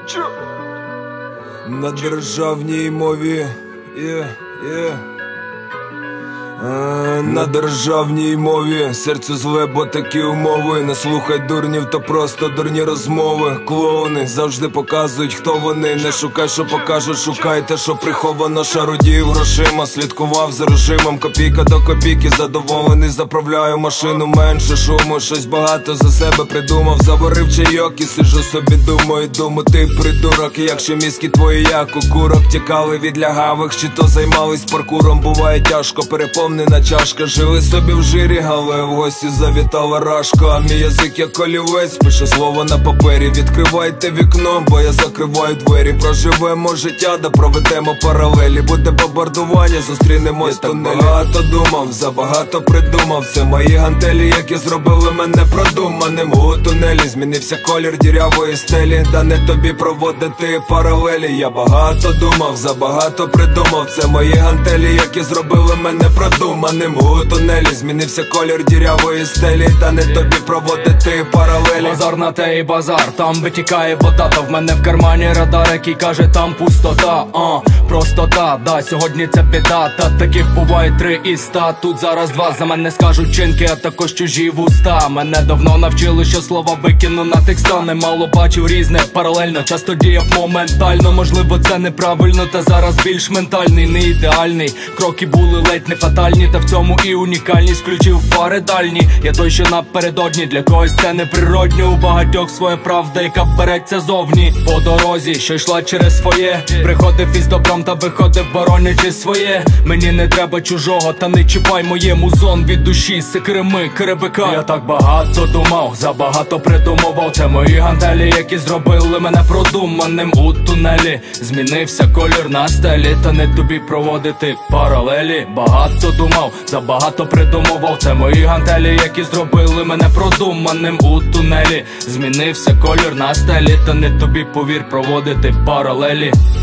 На державній мові, на державній мові. Серце зле, бо такі умови. Не слухай дурнів, то просто дурні розмови. Клоуни завжди показують, хто вони. Не шукай, що покажуть, шукай те, що приховано. Шародію грошима, слідкував за режимом. Копійка до копійки, задоволений, заправляю машину. Менше шуму, щось багато за себе придумав. Заварив чайок і сиджу собі, думаю, ти придурок. І якщо мізки твої, як у курок, тікали від лягавих, чи то займались паркуром. Буває тяжко, переповнена чашка. Жили собі в жирі, але в гості завітала рашка. А мій язик як олівець, пише слово на папері. Відкривайте вікно, бо я закриваю двері. Проживемо життя, да проведемо паралелі. Буде бомбардування, зустрінемось в тунелі. Багато думав, забагато придумав. Це мої гантелі, які зробили мене продуманим. У тунелі змінився колір дірявої стелі. Да не тобі проводити паралелі. Я багато думав, забагато придумав. Це мої гантелі, які зробили мене продуманим. У тунелі змінився колір дірявої стелі. Та не тобі проводити паралелі. Базар на те і базар, там витікає вода. Та в мене в кармані радар, який каже, там пустота. Простота, да, сьогодні це біда. Та таких буває 3 із 100. Тут зараз 2, за мене скажуть чинки, а також чужі вуста. Мене давно навчили, що слова викину на текста. Немало бачив різне, паралельно, часто діяв моментально. Можливо це неправильно, та зараз більш ментальний, не ідеальний. Кроки були ледь не фатальні, та в цьому і унікальність. Включив фари дальні, я той, що напередодні. Для когось це неприродньо, у багатьох своя правда, яка береться зовні. По дорозі, що йшла через своє, приходив із добром та виходив, боронячи своє. Мені не треба чужого, та не чіпай моє. Музон від душі, секреми, керебика. Я так багато думав, забагато придумував. Це мої гантелі, які зробили мене продуманим. У тунелі змінився колір на стелі. Та не тобі проводити паралелі. Багато думав, забагато придумував. Це мої гантелі, які зробили мене продуманим. У тунелі змінився колір на стелі. Та не тобі, повір, проводити паралелі.